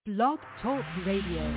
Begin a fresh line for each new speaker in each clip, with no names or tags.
Blog Talk Radio.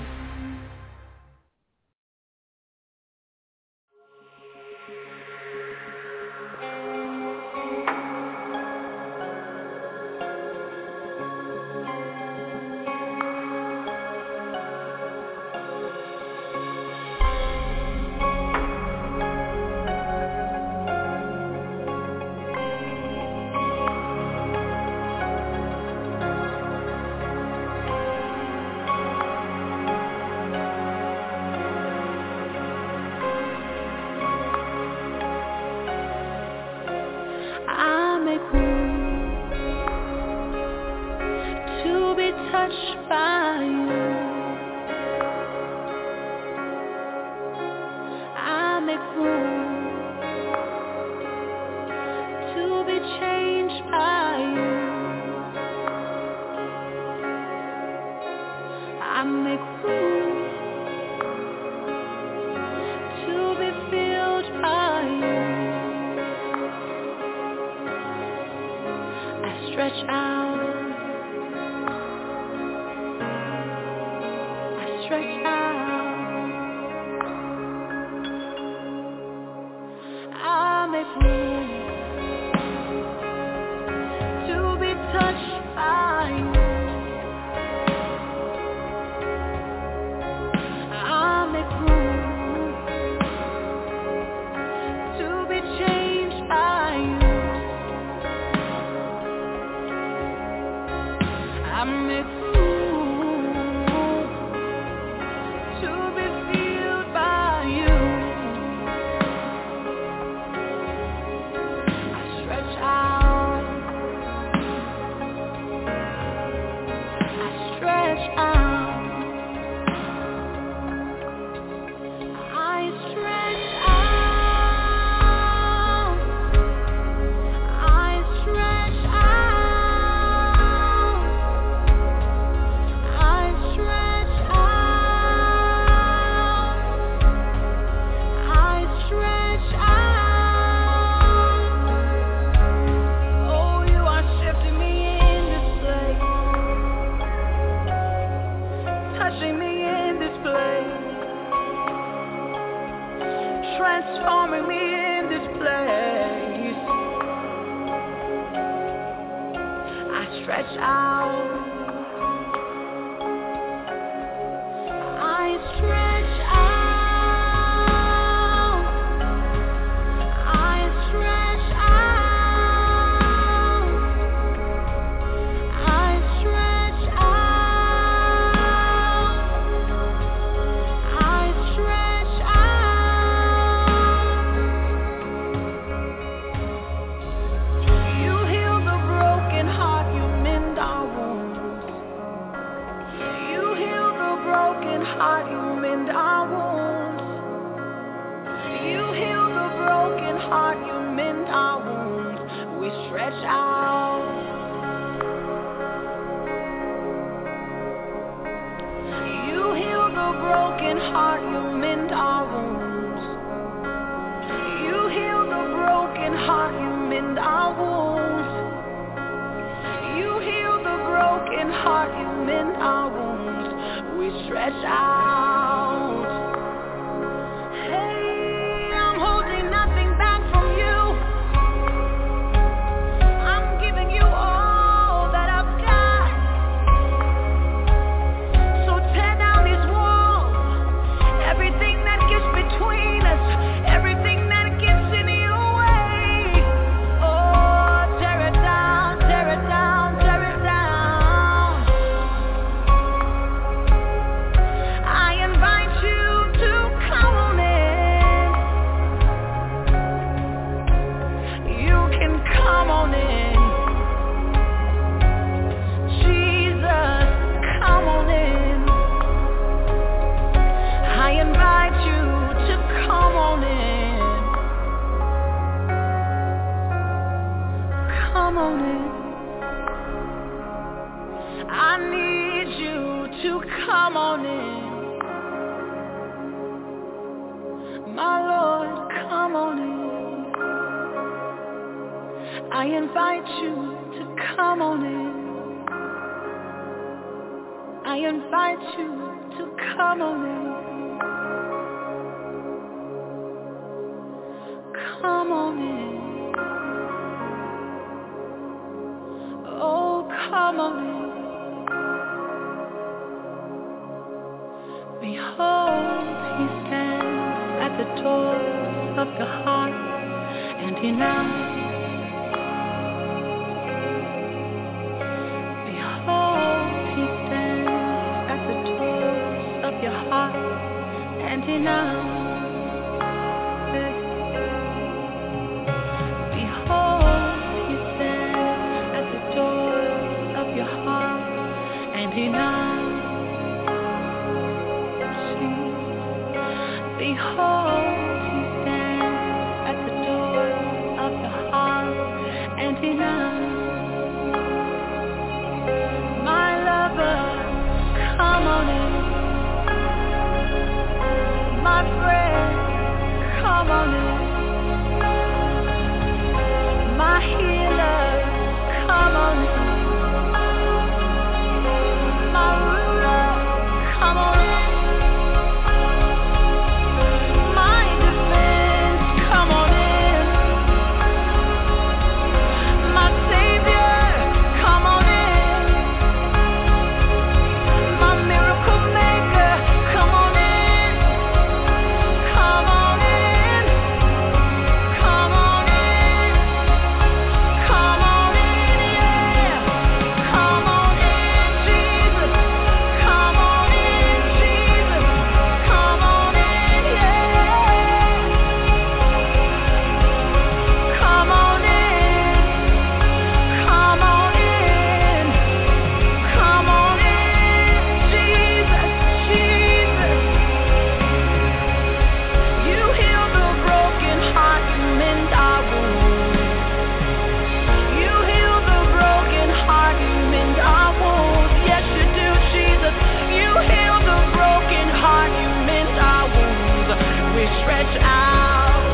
I invite you to come on in. Come on in. Oh, come on in. Behold, he stands at the doors of your heart, and he knocks. Behold, he stands at the doors of your heart, and he knocks. Behold, he stands at the doors of your heart, and he knocks. Behold, he stands at the door of your heart, and he knocks. My lover, come on in. My friend, come on in. My healer, come on in. My ruler, come on in. Stretch out.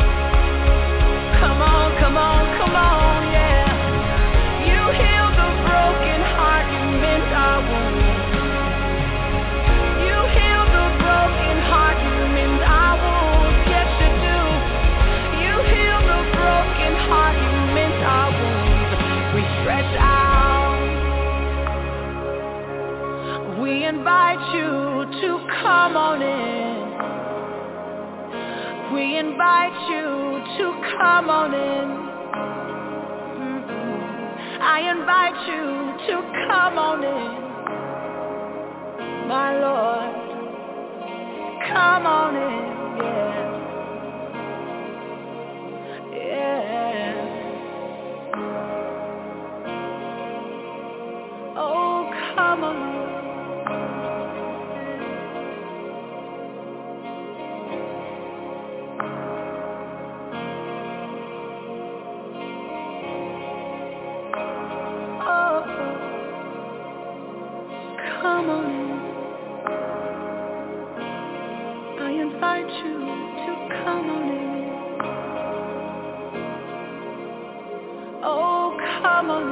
Come on, come on, come on, yeah. You heal the broken heart, you mend our wounds. You heal the broken heart, you mend our wounds. Yes, you do. You heal the broken heart, you mend our wounds. We stretch out. We invite you to come on in. We invite you to come on in. I invite you to come on in. My Lord, come on in, yeah. Oh, come on in. Come on in. I invite you to come on in. Oh, come on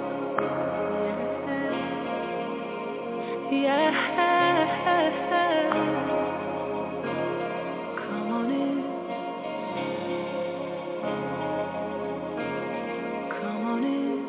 in. Yeah. Come on in. Come on in.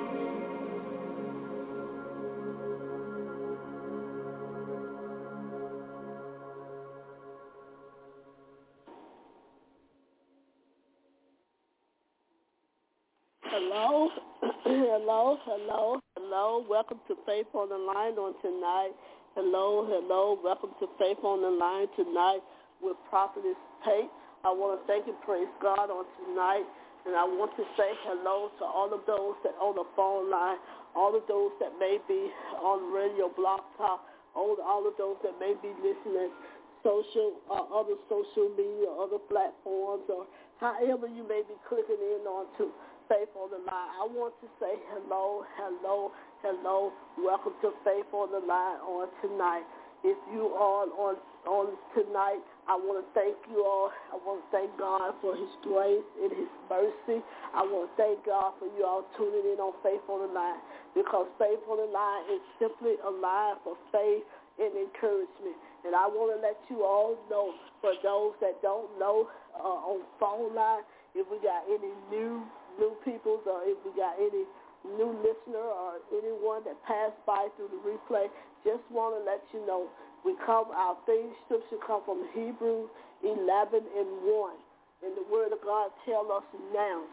Hello, hello, hello, hello. Welcome to Faith on the Line on tonight. Hello, hello. Welcome to Faith on the Line tonight with Prophetess Tate. I want to thank and praise God on tonight. And I want to say hello to all of those that on the phone line, all of those that may be on radio, blog talk, all of those that may be listening other social media, other platforms, or however you may be clicking in on to Faith on the Line. I want to say hello, hello, hello. Welcome to Faith on the Line on tonight. If you are on tonight, I want to thank you all. I want to thank God for his grace and his mercy. I want to thank God for you all tuning in on Faith on the Line, because Faith on the Line is simply a line for faith and encouragement. And I want to let you all know, for those that don't know, on phone line, if we got any new people, or if we got any new listener or anyone that passed by through the replay, just want to let you know, our theme scripture come from Hebrews 11:1. And the word of God tells us now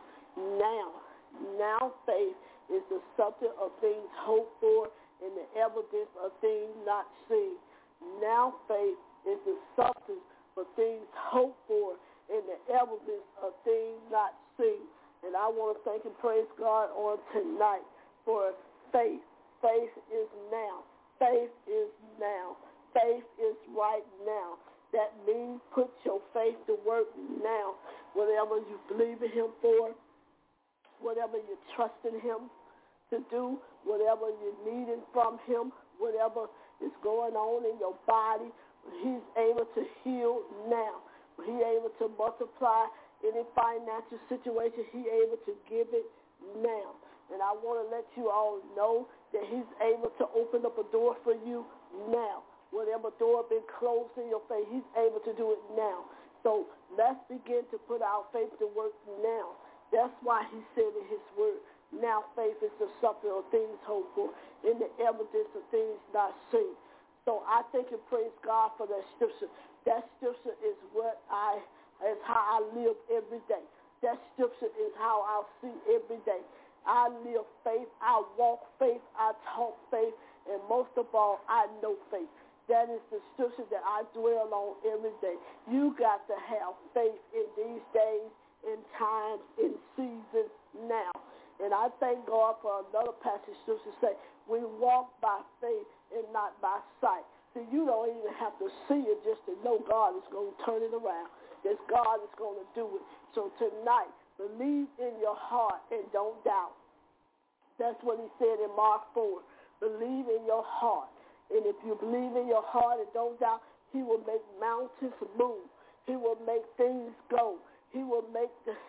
faith is the substance of things hoped for and the evidence of things not seen. Now faith is the substance of things hoped for and the evidence of things not seen. And I want to thank and praise God on tonight for faith. Faith is now. Faith is now. Faith is right now. That means put your faith to work now. Whatever you believe in him for, whatever you trust in him to do, whatever you're needing from him, whatever is going on in your body, he's able to heal now. He's able to multiply any financial situation, he's able to give it now. And I want to let you all know that he's able to open up a door for you now. Whatever door been closed in your face, he's able to do it now. So let's begin to put our faith to work now. That's why he said in his word, now faith is the substance of things hoped for and the evidence of things not seen. So I thank and praise God for that scripture. That scripture is how I live every day. That scripture is how I see every day. I live faith, I walk faith, I talk faith, and most of all, I know faith. That is the scripture that I dwell on every day. You got to have faith in these days, in times, in seasons now. And I thank God for another passage scripture say, we walk by faith and not by sight. So you don't even have to see it just to know God is going to turn it around. That God is going to do it. So tonight, believe in your heart and don't doubt. That's what he said in Mark 4. Believe in your heart. And if you believe in your heart and don't doubt, he will make mountains move. He will make things go. He will make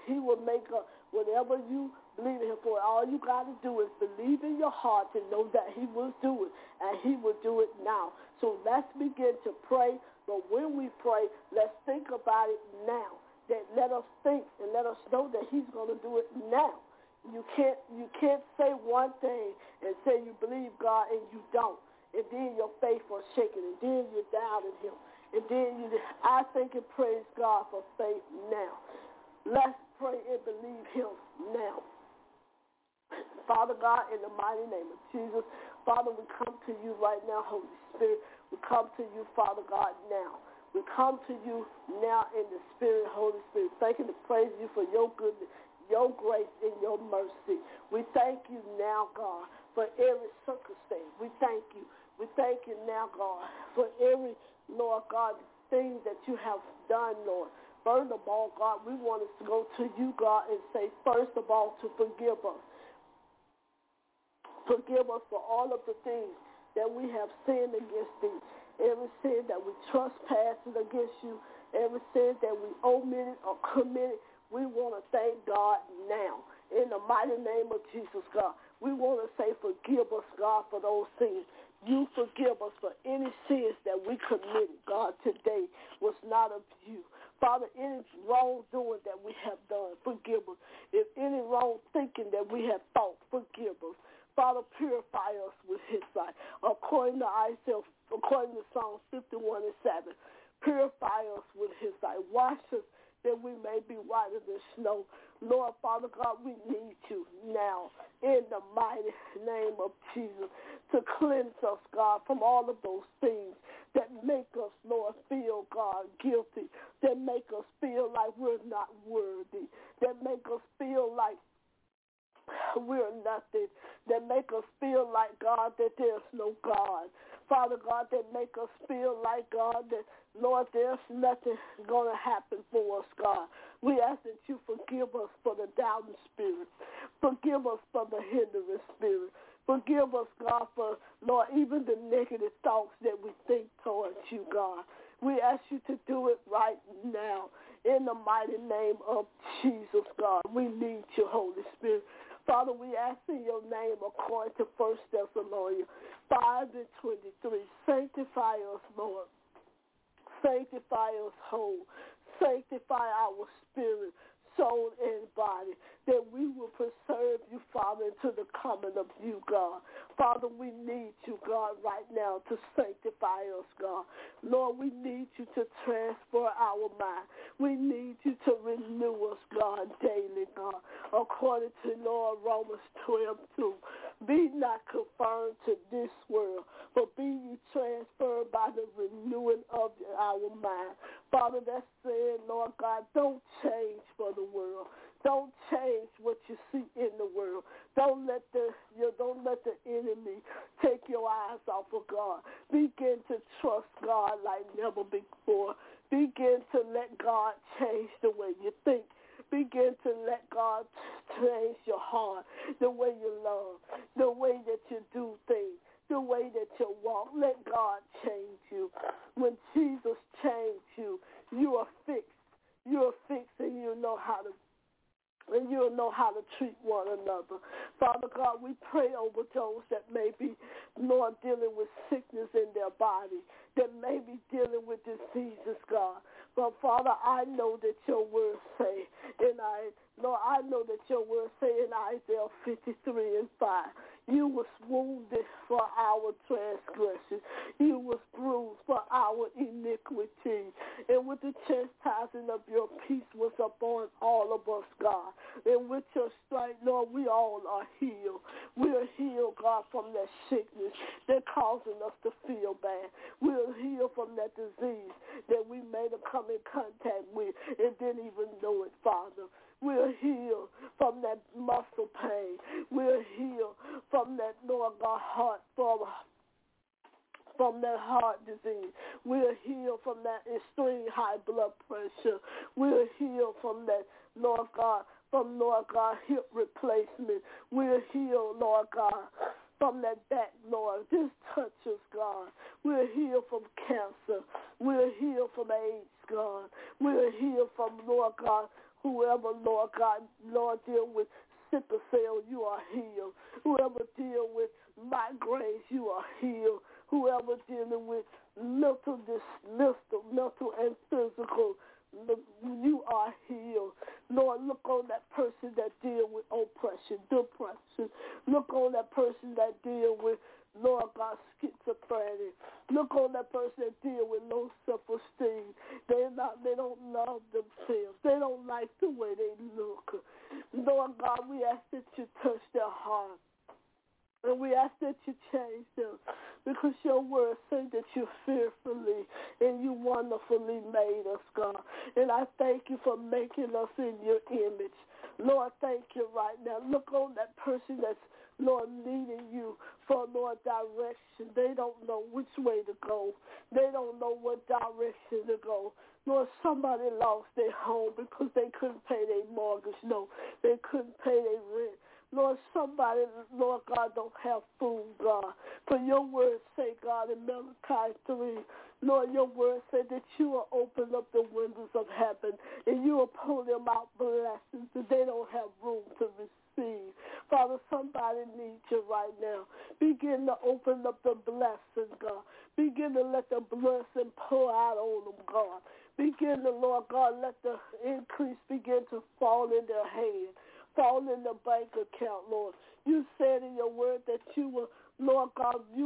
whatever you believe in him for. All you got to do is believe in your heart and know that he will do it, and he will do it now. So let's begin to pray. But when we pray, let's think about it now. That let us think and let us know that he's going to do it now. You can't say one thing and say you believe God and you don't. And then your faith was shaken, and then you doubted him. And then I thank and praise God for faith now. Let's pray and believe him now. Father God, in the mighty name of Jesus, Father, we come to you right now, Holy Spirit. We come to you, Father God, now. We come to you now in the Spirit, Holy Spirit, thanking and praising you for your goodness, your grace, and your mercy. We thank you now, God, for every circumstance. We thank you. We thank you now, God, for every, Lord God, thing that you have done, Lord. First of all, God, we want us to go to you, God, and say, first of all, to forgive us. Forgive us for all of the things that we have sinned against thee. Every sin that we trespassed against you, every sin that we omitted or committed, we want to thank God now. In the mighty name of Jesus, God, we want to say forgive us, God, for those sins. You forgive us for any sins that we committed, God, today was not of you. Father, any wrongdoing that we have done, forgive us. If any wrong thinking that we have thought, forgive us. Father, purify us with his sight. According to Psalm 51:7, purify us with his sight. Wash us that we may be whiter than snow. Lord, Father God, we need you now in the mighty name of Jesus to cleanse us, God, from all of those things that make us, Lord, feel, God, guilty, that make us feel like we're not worthy, that make us feel like we're nothing, that make us feel like, God, that there's no God. Father God, that make us feel like, God, that, Lord, there's nothing going to happen for us, God. We ask that you forgive us for the doubting spirit. Forgive us for the hindering spirit. Forgive us, God, for, Lord, even the negative thoughts that we think towards you, God. We ask you to do it right now in the mighty name of Jesus, God. We need you, Holy Spirit. Father, we ask in your name according to 1 Thessalonians 5:23. Sanctify us, Lord. Sanctify us whole. Sanctify our spirit, soul, and body, that we will preserve you, Father, until the coming of you, God. Father, we need you, God, right now to sanctify us, God. Lord, we need you to transfer our mind. We need you to renew us, God, daily, God, according to, Lord, Romans 12:2. Be not conformed to this world, but be ye transferred by the renewing of our mind. Father, that's saying, Lord God, don't change for the world. Don't change what you see in the world. Don't let the enemy take your eyes off of God. Begin to trust God like never before. Begin to let God change the way you think. Begin to let God change your heart, the way you love, the way that you do things, the way that you walk. Let God change you. When Jesus changed you, you are fixed. You are fixed, and you'll know how to treat one another. Father God, we pray over those that may be, Lord, dealing with sickness in their body, that may be dealing with diseases, God. But Father, I know that your word say, I know that your word say in Isaiah 53:5, you was wounded for our transgression. You was bruised for our iniquity. And with the chastising of your peace was upon all of us, God. And with your strength, Lord, we all are healed. We are healed, God, from that sickness that causing us to feel bad. We are healed from that disease that we may have come in contact with and didn't even know it, Father. We are healed from that muscle pain. We are healed from that, Lord God, from that heart disease. We are healed from that extreme high blood pressure. We are healed from that, Lord God, hip replacement. We are healed, Lord God, from that back, Lord. Just touch us, God. We are healed from cancer. We are healed from AIDS, God. We are healed from, Lord God, whoever, Lord God, Lord, deal with sickle cell, you are healed. Whoever deal with migraines, you are healed. Whoever dealing with mental and physical, you are healed. Lord, look on that person that deal with oppression, depression. Look on that person that deal with, Lord God, schizophrenia. Look on that person that deal with low self-esteem. They don't love themselves. They don't like the way they look. Lord God, we ask that you touch their heart. And we ask that you change them, because your word says that you fearfully and you wonderfully made us, God. And I thank you for making us in your image. Lord, thank you right now. Look on that person that's, Lord, leading you for, Lord, direction. They don't know which way to go. They don't know what direction to go. Lord, somebody lost their home because they couldn't pay their mortgage. No, they couldn't pay their rent. Lord, somebody, Lord God, don't have food, God. For your word say, God, in Malachi 3, Lord, your word said that you will open up the windows of heaven and you will pull them out blessings that they don't have room to receive. Father, somebody needs you right now. Begin to open up the blessing, God. Begin to let the blessing pour out on them, God. Begin to, Lord God, let the increase begin to fall in their hand. Fall in the bank account, Lord. You said in your word that you will, Lord God, you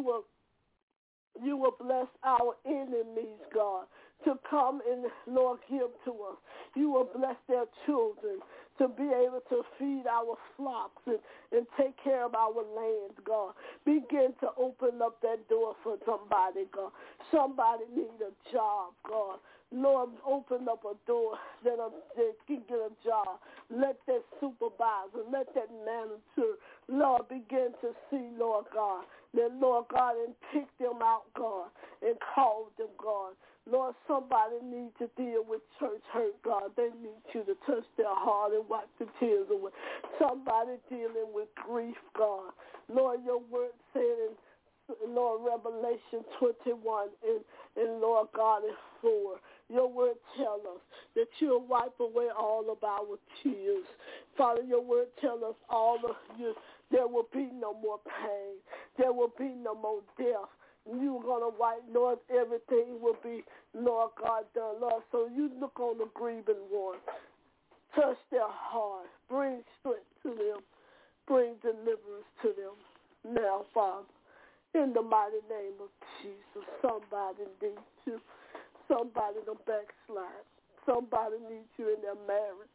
will bless our enemies, God, to come and, Lord, give to us. You will bless their children to be able to feed our flocks and take care of our lands, God. Begin to open up that door for somebody, God. Somebody need a job, God. Lord, open up a door that can get a job. Let that supervisor, let that manager, Lord, begin to see, Lord God, that, Lord God, and pick them out, God, and call them, God. Lord, somebody needs to deal with church hurt, God. They need you to touch their heart and wipe the tears away. Somebody dealing with grief, God. Lord, your word said in Lord, Revelation 21 and Lord God is 4. Your word tells us that you'll wipe away all of our tears. Father, your word tells us all of you, there will be no more pain. There will be no more death. You're going to wipe, Lord, everything will be, Lord God, done, Lord. So you look on the grieving one. Touch their heart. Bring strength to them. Bring deliverance to them. Now, Father, in the mighty name of Jesus, somebody needs you. Somebody don't backslide. Somebody needs you in their marriage.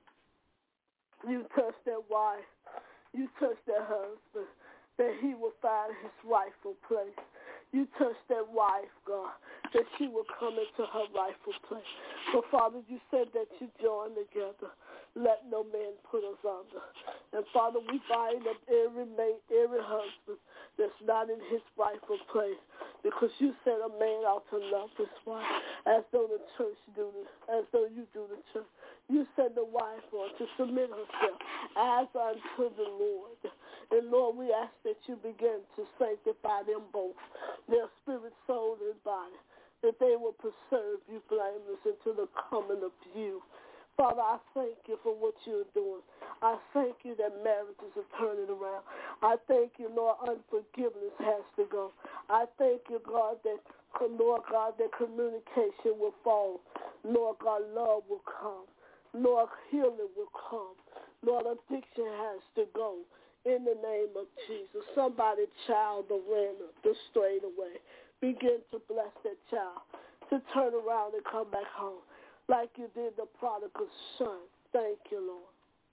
You touch their wife. You touch their husband, that he will find his rightful place. You touch that wife, God, that she will come into her rightful place. So, Father, you said that you join together. Let no man put us under. And, Father, we bind up every mate, every husband that's not in his rightful place, because you said a man ought to love his wife as though the church do this, as though you do the church. You said the wife ought to submit herself as unto the Lord. And, Lord, we ask that you begin to sanctify them both, their spirit, soul, and body, that they will preserve you blameless until the coming of you. Father, I thank you for what you're doing. I thank you that marriages are turning around. I thank you, Lord, unforgiveness has to go. I thank you, God, that, Lord God, that communication will fall. Lord God, love will come. Lord, healing will come. Lord, addiction has to go. In the name of Jesus, somebody's child that ran the straight away. Begin to bless that child to turn around and come back home like you did the prodigal son. Thank you, Lord.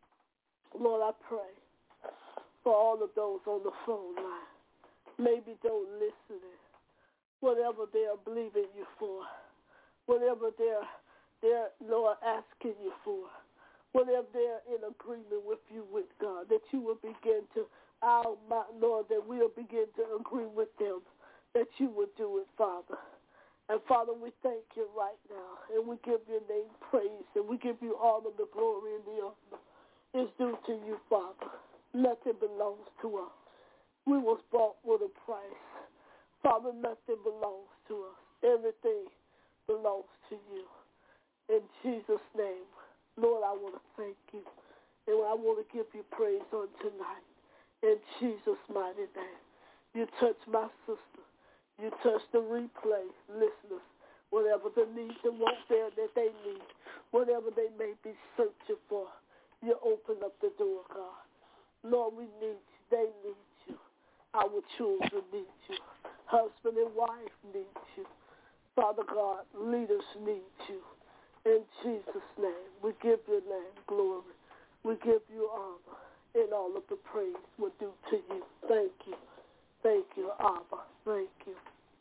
Lord, I pray for all of those on the phone line. Maybe those listening, whatever they are believing you for, whatever they're Lord, asking you for, whatever they're in agreement with you with, God, that you will begin to, Lord, that we'll begin to agree with them, that you will do it, Father. And, Father, we thank you right now, and we give your name praise, and we give you all of the glory and the honor. It's due to you, Father. Nothing belongs to us. We was bought with a price. Father, nothing belongs to us. Everything belongs to you. In Jesus' name, Lord, I want to thank you, and I want to give you praise on tonight. In Jesus' mighty name, you touch my sister. You touch the replay listeners, whatever the needs and wants there that they need, whatever they may be searching for, you open up the door, God. Lord, we need you. They need you. Our children need you. Husband and wife need you. Father God, leaders need you. In Jesus' name, we give your name glory. We give you honor, and all of the praise will do to you. Thank you. Thank you, Abba. Thank you.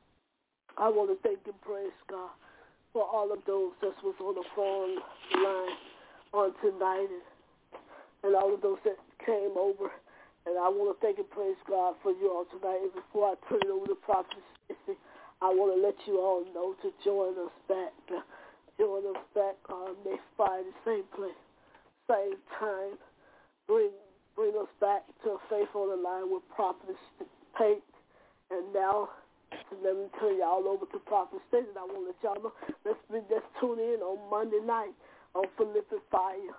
I want to thank and praise God for all of those that was on the phone line on tonight, and all of those that came over. And I want to thank and praise God for you all tonight. And before I turn it over to Prophet Stacy, I want to let you all know to join us back. Join us back next Friday, same place, same time. Bring us back to Faith on the Line with Prophet Pate. And now, let me turn y'all over to Prophet Stacy. I want to let y'all know, let's tune in on Monday night on Philippians Fire.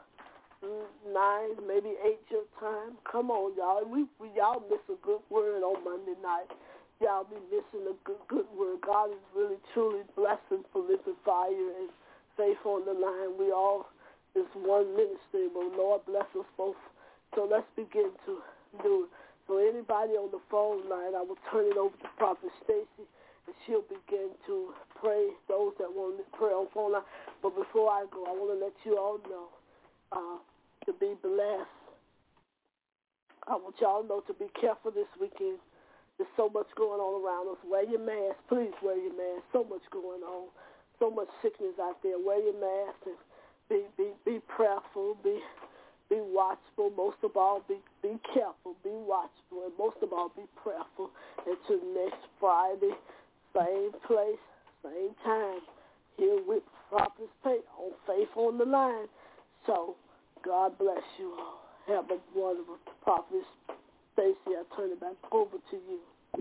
9, maybe 8 your time. Come on, y'all. Y'all miss a good word on Monday night. Y'all be missing a good word. God is really, truly blessing Philippians Fire and Faith on the Line. We all is one ministry, but Lord bless us both. So let's begin to do it. So anybody on the phone line, I will turn it over to Prophet Stacy, and she'll begin to pray those that want to pray on the phone line. But before I go, I want to let you all know to be blessed. I want y'all to know to be careful this weekend. There's so much going on around us. Wear your mask. Please wear your mask. So much going on. So much sickness out there. Wear your mask and be prayerful. Be watchful. Most of all, be careful. Be watchful. And most of all, be prayerful. Until next Friday, same place, same time. here with Prophetess Pate on Faith on the Line. So, God bless you all. Have a wonderful Prophetess Stacy. I turn it back over to you.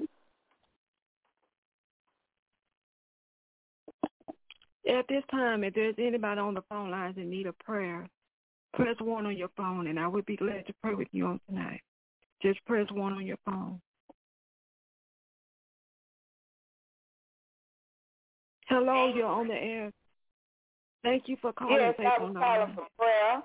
At this time, if there's anybody on the phone lines in need of prayer, press 1 on your phone, and I would be glad to pray with you on tonight. Just press 1 on your phone. Hello, you're on the air. Thank you for calling.
Yes, I was calling for prayer.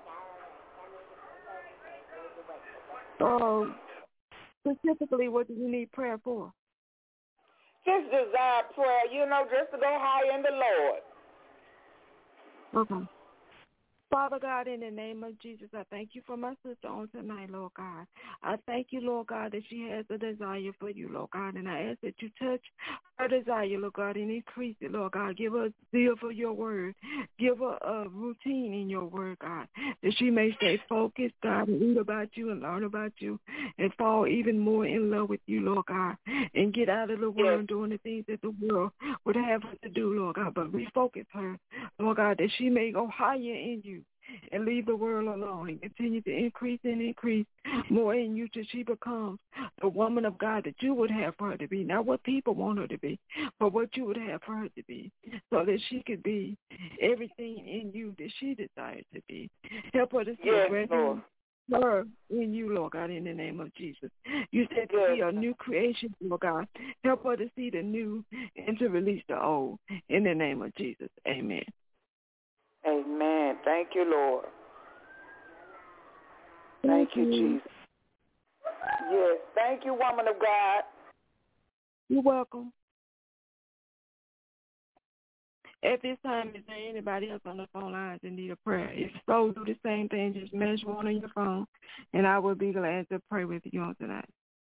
Specifically, what do you need prayer for?
Just desire prayer, just to go high in the Lord.
Okay. Father God, in the name of Jesus, I thank you for my sister on tonight, Lord God. I thank you, Lord God, that she has a desire for you, Lord God, and I ask that you touch her desire, Lord God, and increase it, Lord God. Give her a zeal for your word. Give her a routine in your word, God, that she may stay focused, God, and read about you and learn about you and fall even more in love with you, Lord God, and get out of the world doing the things that the world would have her to do, Lord God, but refocus her, Lord God, that she may go higher in you and leave the world alone and continue to increase and increase more in you till she becomes the woman of God that you would have for her to be, not what people want her to be, but what you would have for her to be, so that she could be everything in you that she desires to be. Help her to see her in you, Lord God, in the name of Jesus. You said to be a new creation, Lord God. Help her to see the new and to release the old in the name of Jesus. Amen.
Amen. Thank you, Lord. Thank you, Jesus. Yes. Thank you, woman of God.
You're welcome. At this time, is there anybody else on the phone lines in need of prayer? If so, do the same thing. Just measure 1 on your phone, and I will be glad to pray with you on tonight.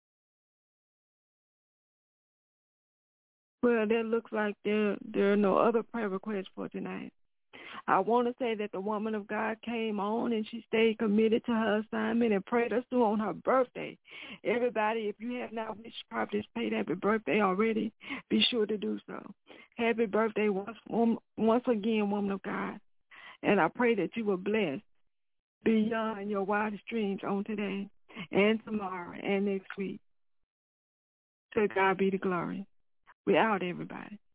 Well, that looks like there are no other prayer requests for tonight. I want to say that the woman of God came on and she stayed committed to her assignment and prayed us through on her birthday. Everybody, if you have not wished Prophetess Pate happy birthday already, be sure to do so. Happy birthday once again, woman of God. And I pray that you will bless beyond your wildest dreams on today and tomorrow and next week. To God be the glory. We're out, everybody.